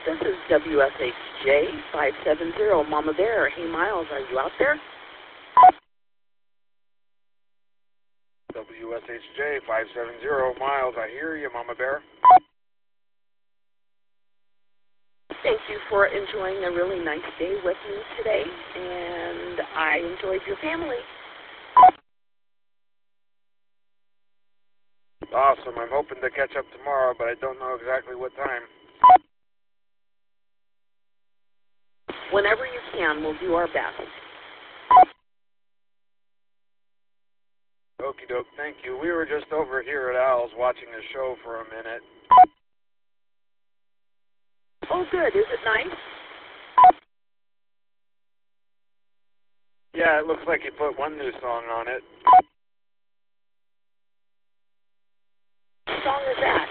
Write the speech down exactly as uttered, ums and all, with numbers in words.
This is W S H J five seven zero, Mama Bear. Hey, Miles, are you out there? W S H J five seven zero, Miles, I hear you, Mama Bear. Thank you for enjoying a really nice day with me today, and I enjoyed your family. Awesome. I'm hoping to catch up tomorrow, but I don't know exactly what time. Whenever you can, we'll do our best. Okie doke, thank you. We were just over here at Al's watching a show for a minute. Oh, good. Is it nice? Yeah, it looks like he put one new song on it. What song is that?